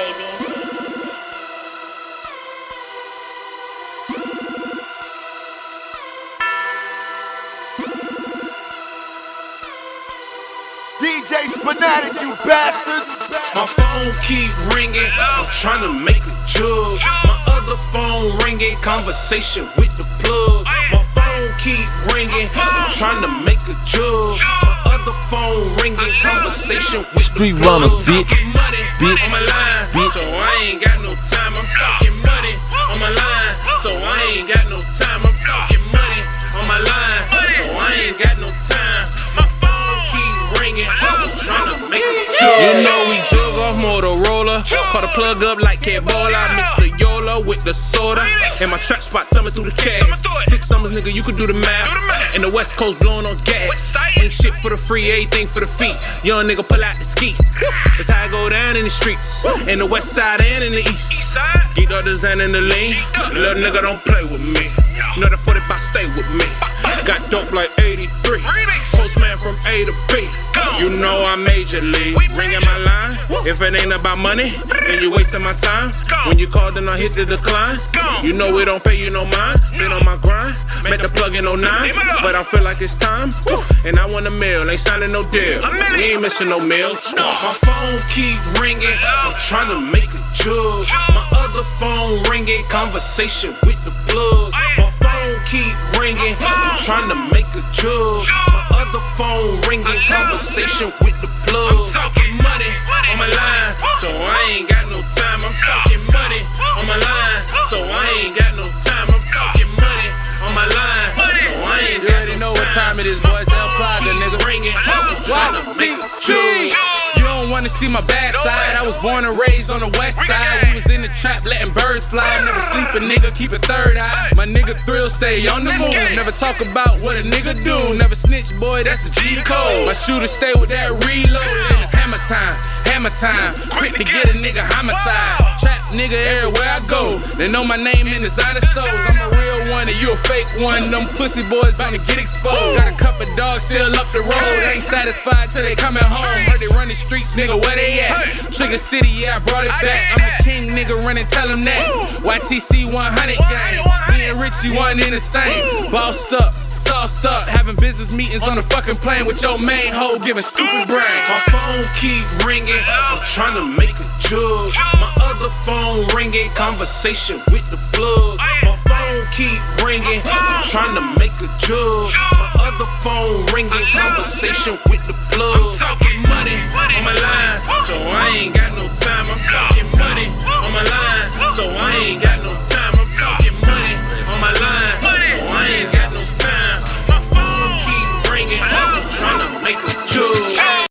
baby. DJ Spinatic, you bastards! My phone keep ringing, I'm trying to make a jug. My other phone ringing, conversation with the plug. My phone keep ringing, I'm trying to make a jug. My other phone ringing, conversation with Street the plug. runners, bitch. Money Bitch. on my line, Bitch. so I ain't got no time. I'm talking money on my line, so I ain't got no time. I'm talking money on my line, so I ain't got no time. My phone keep ringing, I'm trying to make a jug. You know we jug off Motorola. Call the plug up like Ebola. I mix the Yola with the soda. And my trap spot thumbing through the cash. 6 summers, nigga, you can do the math. And the West Coast blowing on gas. Ain't shit for the free, everything for the feet. Young nigga pull out the ski. That's how I go down in the streets. In the west side and in the east. Geek others and in the lane. Little nigga don't play with me. You know that 40 box stay with me. Got dope like 83. Postman from A to B. You know I'm major league. Ringing my line. If it ain't about money, then you wasting my time. When you call, then I hit the decline. You know we don't pay you no mind. Been on my grind. Met the plug in 09. But I feel like it's time. And I want a meal. Ain't signing no deal. We ain't missing no meals. My phone keep ringing. I'm trying to make a jug. My other phone ringing. Conversation with the plug. My phone keep ringing. I'm trying to make a jug. My other phone ringing. Conversation with the plug. I'm talking money on my line, so I ain't got no time. I'm talking money on my line, so I ain't got no time. I'm talking money on my line, so I ain't got no time. You already know what time it is, boys. El Prada, nigga. Ringing. I'm trying to make a jug. You don't wanna see my bad side. I was born and raised on the west side. We was in the trap letting birds fly. Never sleep a nigga, keep a third eye. My nigga Thrill stay on the move. Never talk about what a nigga do. Never snitch, boy, that's the G code. My shooter stay with that reload. And it's hammer time, hammer time. Quick to get a nigga homicide. Trap nigga everywhere I go. They know my name in designer stores. I'm a real one and you a fake one. Them pussy boys bound to get exposed. Got a couple dogs still up the road. Ain't satisfied till they coming home. Heard they run the streets, nigga, where they at? Trigger City, yeah, I brought it back. I'm the king, nigga, running, tell him that. YTC 100 gang. Me and Richie one in the same. Bossed up, sauced up, having business meetings on the fucking plane with your main hoe giving stupid brain. My phone keep ringing, I'm trying to make a jug. My other phone ringing, conversation with the plug. My phone keep ringing, I'm trying to make a jug. My other phone ringing, conversation with the plug. I'm talking money on my line, so I ain't got no